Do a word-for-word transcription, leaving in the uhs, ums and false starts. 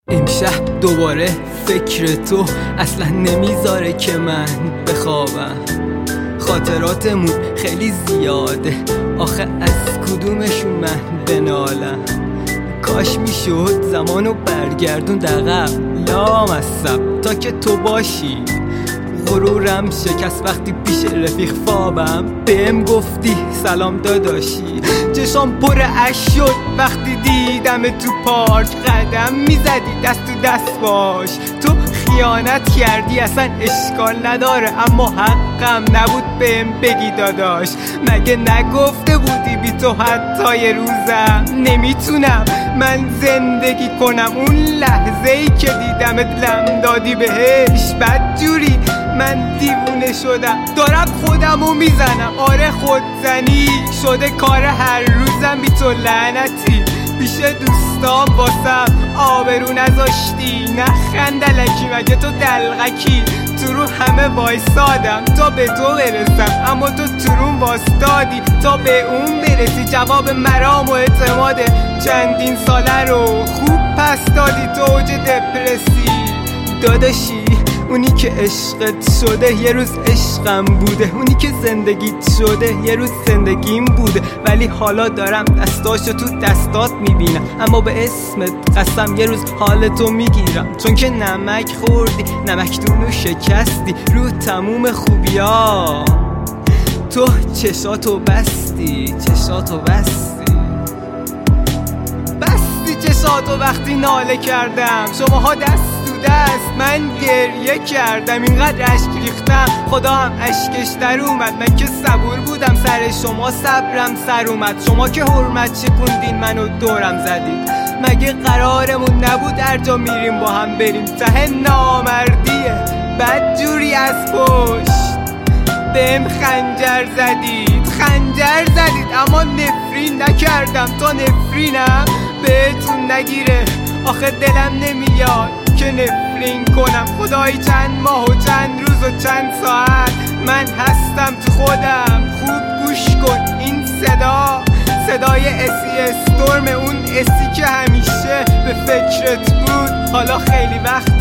امشب دوباره فکر تو اصلا نمیذاره که من بخوابم. خاطراتمون خیلی زیاده، آخه از کدومشون من بنالم؟ کاش میشد زمانو برگردون دقیق لامصب تا که تو باشی. غرورم شکست وقتی پیش رفیق خوابم بهم گفتی سلام داداشی. چشام پر اش شد وقتی دیدم تو پارک، قدم میزدی دست تو دست باش. تو خیانت کردی اصلا اشکال نداره، اما حقم نبود بهم بگی داداش. مگه نگفته بودی بی تو حتی یه روزم نمیتونم من زندگی کنم؟ اون لحظه ای که دیدمت لم دادی بهش بدجوری من دیوونه شدم، دارم خودمو میزنم. آره خودزنی شده کار هر روزم بی تو لعنتی. پیش دوستام واسم آبرو نذاشتی، نخند الکی مگه تو دلغکی. تو رو همه وایسادم تا به تو برسم، اما تو ترون واسدادی تا به اون برسی. جواب مرام و اعتماد چندین ساله رو خوب پس دادی تو اوج دپرسی. داداشی اونی که عشقت شده یه روز عشقم بوده، اونی که زندگیت شده یه روز زندگیم بوده. ولی حالا دارم دستاشو تو دستات میبینم، اما به اسمت قسم یه روز حالتو میگیرم. چون که نمک خوردی، نمکدونو شکستی رو تموم خوبیا. تو چشاتو بستی، چشاتو بستی بستی چشاتو وقتی ناله کردم. شماها دست دست من گریه کردم، اینقدر اشک ریختم خدا هم اشکش در اومد. من که صبور بودم سر شما صبرم سر اومد. شما که حرمت شکوندین منو دورم زدید، مگه قرارمون نبود هر جا میریم با هم بریم؟ ته نامردیه بدجوری از پشت بهم خنجر زدید، خنجر زدید اما نفرین نکردم تا نفرینم بهتون نگیره. آخه دلم نمیاد که نفرین کنم. خدایی چند ماه و چند روز و چند ساعت من هستم تو خودم. خوب گوش کن این صدا، صدای اسی استورم، اون اسی که همیشه به فکرت بود. حالا خیلی وقت